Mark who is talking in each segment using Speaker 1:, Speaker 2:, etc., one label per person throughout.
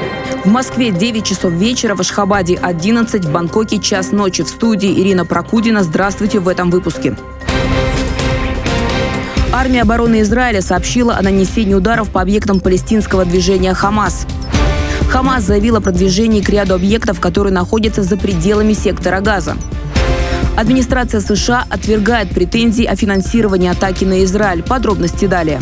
Speaker 1: В Москве 9 часов вечера, в Ашхабаде 11, в Бангкоке час ночи. В студии Ирина Прокудина. Здравствуйте в этом выпуске. Армия обороны Израиля сообщила о нанесении ударов по объектам палестинского движения «Хамас». ХАМАС заявил о продвижении к ряду объектов, которые находятся за пределами сектора Газа. Администрация США отвергает претензии о финансировании атаки на Израиль. Подробности далее.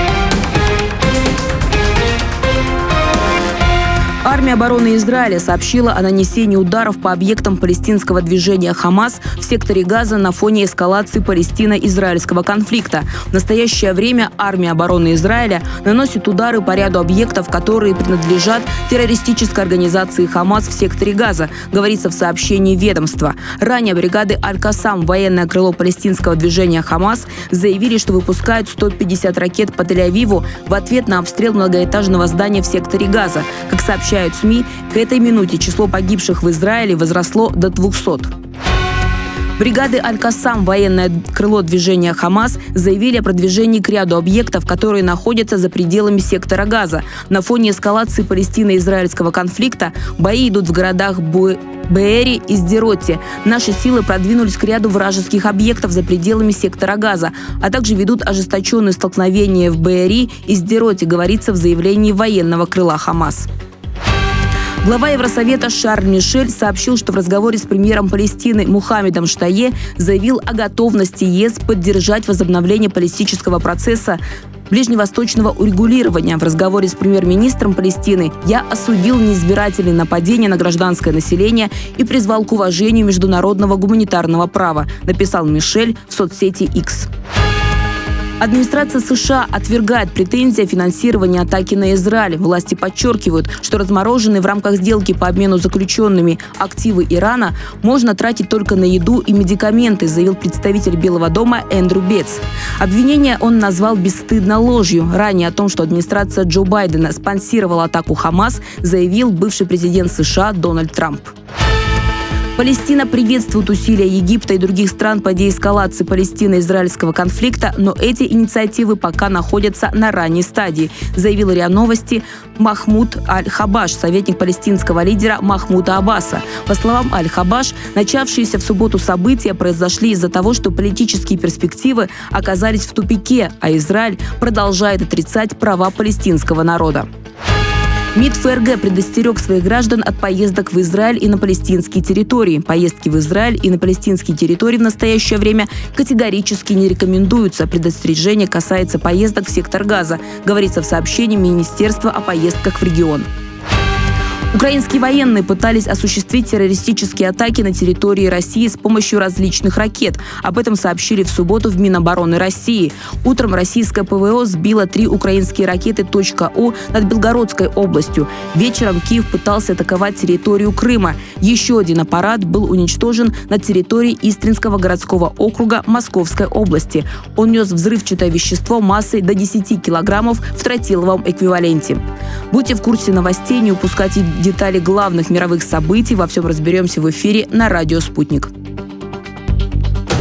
Speaker 1: Армия обороны Израиля сообщила о нанесении ударов по объектам палестинского движения «Хамас» в секторе Газа на фоне эскалации палестино-израильского конфликта. В настоящее время армия обороны Израиля наносит удары по ряду объектов, которые принадлежат террористической организации «Хамас» в секторе Газа, говорится в сообщении ведомства. Ранее бригады «Аль-Кассам», военное крыло палестинского движения «Хамас», заявили, что выпускают 150 ракет по Тель-Авиву в ответ на обстрел многоэтажного здания в секторе Газа. Как сообщают СМИ, к этой минуте число погибших в Израиле возросло до 200. Бригады «Аль-Кассам», военное крыло движения «Хамас», заявили о продвижении к ряду объектов, которые находятся за пределами сектора Газа. На фоне эскалации палестино-израильского конфликта бои идут в городах Беэри и Сдероте. Наши силы продвинулись к ряду вражеских объектов за пределами сектора Газа, а также ведут ожесточенные столкновения в Беэри и Сдероте, говорится в заявлении военного крыла «Хамас». Глава Евросовета Шарль Мишель сообщил, что в разговоре с премьером Палестины Мухаммедом Штае заявил о готовности ЕС поддержать возобновление политического процесса ближневосточного урегулирования. В разговоре с премьер-министром Палестины «Я осудил неизбирательные нападения на гражданское население и призвал к уважению международного гуманитарного права», написал Мишель в соцсети X. Администрация США отвергает претензии о финансировании атаки на Израиль. Власти подчеркивают, что размороженные в рамках сделки по обмену заключенными активы Ирана можно тратить только на еду и медикаменты, заявил представитель Белого дома Эндрю Бетц. Обвинение он назвал бесстыдно ложью. Ранее о том, что администрация Джо Байдена спонсировала атаку «Хамас», заявил бывший президент США Дональд Трамп. Палестина приветствует усилия Египта и других стран по деэскалации палестино-израильского конфликта, но эти инициативы пока находятся на ранней стадии, заявил РИА Новости Махмуд Аль-Хабаш, советник палестинского лидера Махмуда Аббаса. По словам Аль-Хабаш, начавшиеся в субботу события произошли из-за того, что политические перспективы оказались в тупике, а Израиль продолжает отрицать права палестинского народа. МИД ФРГ предостерег своих граждан от поездок в Израиль и на палестинские территории. Поездки в Израиль и на палестинские территории в настоящее время категорически не рекомендуются. Предостережение касается поездок в сектор Газа, говорится в сообщении Министерства о поездках в регион. Украинские военные пытались осуществить террористические атаки на территории России с помощью различных ракет. Об этом сообщили в субботу в Минобороны России. Утром российское ПВО сбило 3 украинские ракеты .О над Белгородской областью. Вечером Киев пытался атаковать территорию Крыма. Еще один аппарат был уничтожен на территории Истринского городского округа Московской области. Он нес взрывчатое вещество массой до 10 килограммов в тротиловом эквиваленте. Будьте в курсе новостей, не упускайте детали главных мировых событий. Во всем разберемся в эфире на радио «Спутник».